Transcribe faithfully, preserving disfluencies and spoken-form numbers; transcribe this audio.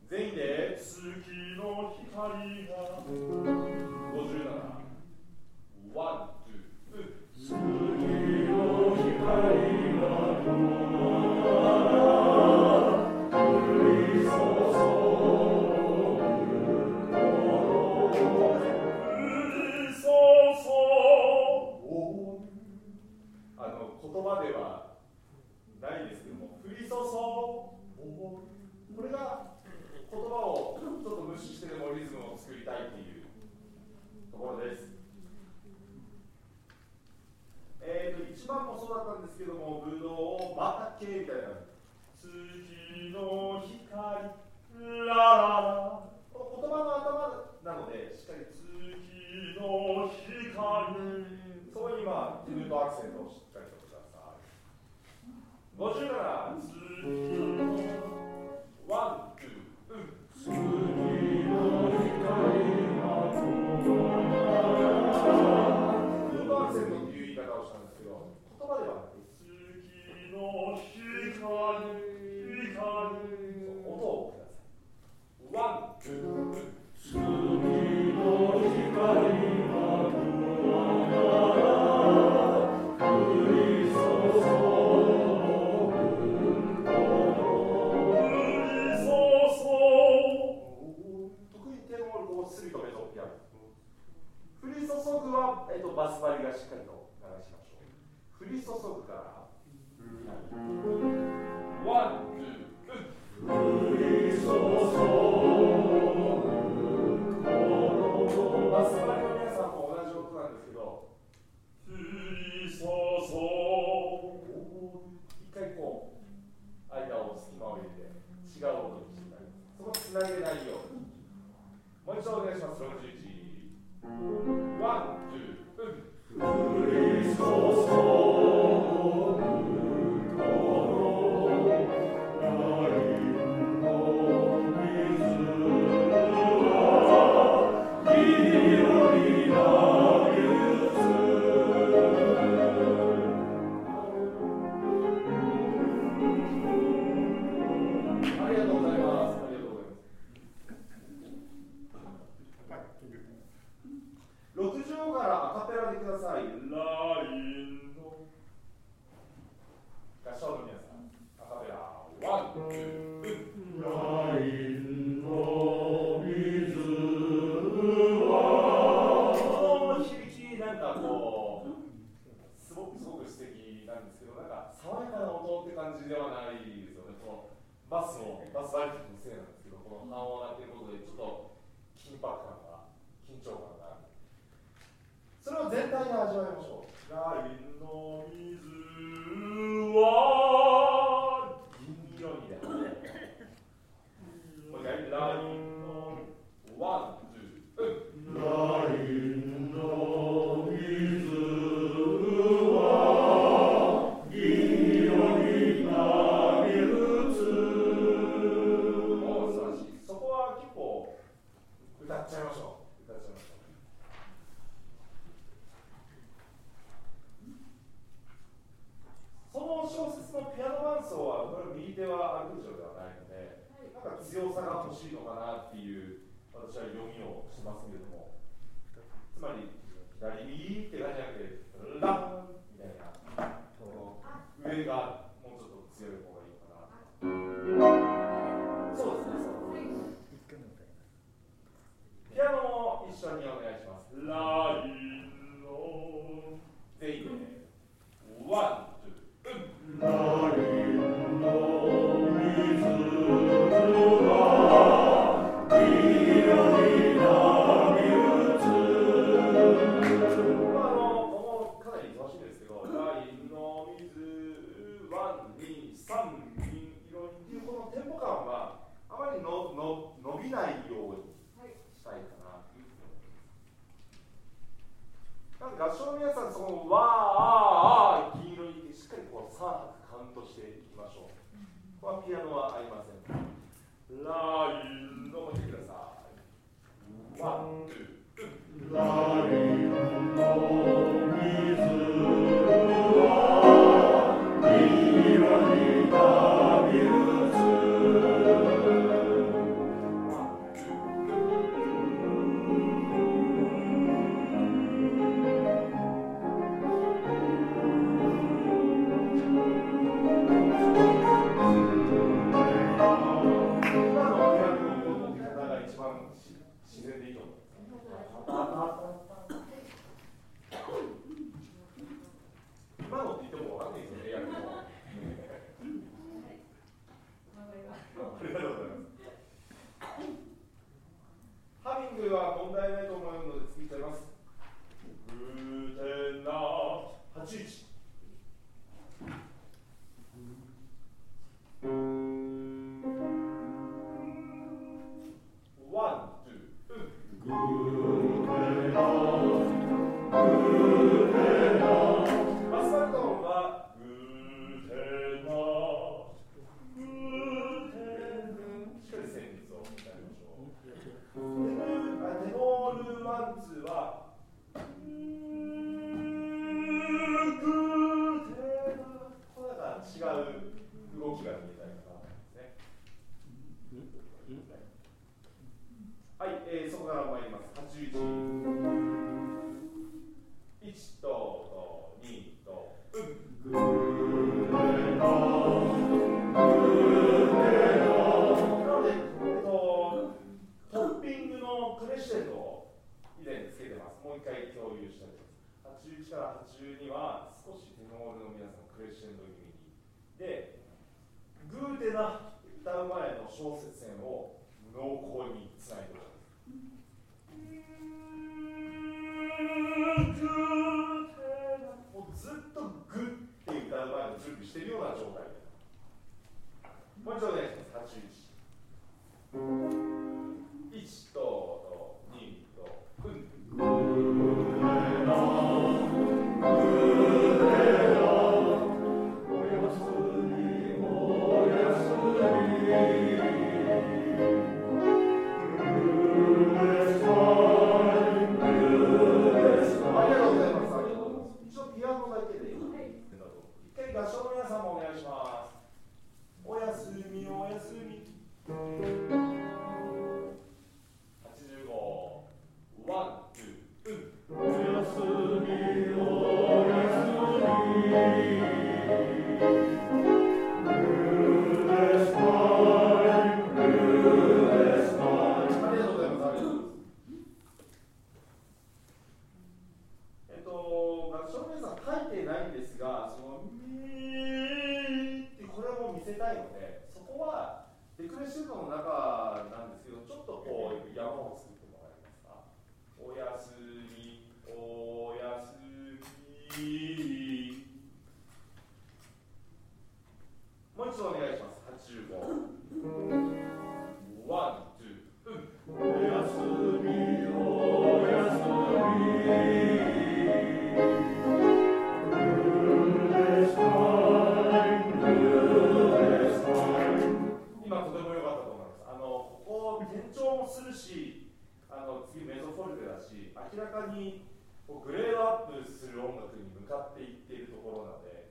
全員で月の光がごじゅうななワン、ツー、月の光が降り注ぐあの言葉ではないですけども、降り注ぐこれが言葉をちょっと無視してでもリズムを作りたいっていうところです。えーと、いちばんもそうだったんですけども、ブドウ畑みたいな月の光ラララ、この言葉の頭なのでしっかり月の光、そこに今自分のアクセントをしっかりとください。ごじゅうなな月のワン、ツー、うん月の光がフードアクセントっていう言い方をしたんですけど、言葉ではなく月の光、光、音をください。ワン、ツー、うん月の光が降り注降り注ぐは、えっと、バスバリがしっかりと流しましょう。降り注ぐからワン、ツー、降り注ぐバスバリの皆さんも同じ音なんですけど、降り注ぐ一回こう間を隙間を入れて違う音にしていただきます。そこつなげないようにもう一度お願いします。ろくじゅういちワン、ツー、うん降り注ぐこのラインの水は緑な流通。ありがとうございます。ありがとうございます。ろく乗からアカペラでください。ラインの合唱の皆さん、アカペラワン、ツー、ラインの水はこの響きなんかこうすごくすごく素敵なんですけど、なんか爽やかな音って感じではないですよね。このバスのバスバイクのせいなんですけど、この半音が鳴っていることでちょっと緊迫感が緊張感がある。それを全体で味わいましょう。ラインの水は銀色にで、もう一回ラインのワン、ツー、うんラインの水は銀色に波打つ。おー、素晴らしい。そこは結構歌っちゃいましょう。歌っちゃいましょう。その小説のピアノ伴奏はこれ右手はアルペジオではないので、なんか強さが欲しいのかなっていう私は読みをしますけれども、つまり左右って感じじゃなくてランみたいな、この上がもうちょっと強い方がいいのかな。そうですね、そうですね。ピアノも一緒にお願いします。ラインの全員でワンラインの水は緑な流通。あのここかなり楽しいですけど、ラインの水ワン、に、さん、銀色にっていうこのテンポ感はあまりのの伸びないようにしたいかなというふうに思います。なんか合唱の皆さん、そのわーあー銀色にしっかりこうさん拍カウントしていきましょう。ここはピアノはありません。ラインのも見てください。ワン、ツー、ラインの水は緑な流通。 ちじゅういち、いちとにとうんグーレドグーレドなので、えっと、トッピングのクレッシェンドを以前つけてます。もう一回共有したいと思います。はちじゅういちからはちじゅうには少しテノールの皆さんクレッシェンド気味にで、グーテナ歌う前の小節線を濃厚につないでおきます。もうずっとグって歌う前の準備してるような状態で。もう一度お願いします。はちじゅういち。いちとにとうん。グーテナグーテナおやすみおやすみ合唱の皆さんもお願いします。おやすみおやすみ。はちじゅうご。ワン、ツー、うん。おやすみおやすみ。グーですタイム、グーですタイム。ありがとうございます。ありがとうございます。えっと、合唱の皆さん書いてないんですが、そのこれも見せたいので、そこはデクレッシェンドの中なんですけど、ちょっとこう山を作ってもらえますか。おやすみ、おやすみ。もう一度お願いします。はちじゅうご。ワン、ツー、うん。おやすみ、おやすみ。今とても良かったと思います。あのここ転調もするし、あの次メゾフォルテだし、明らかにこうグレードアップする音楽に向かっていっているところなので、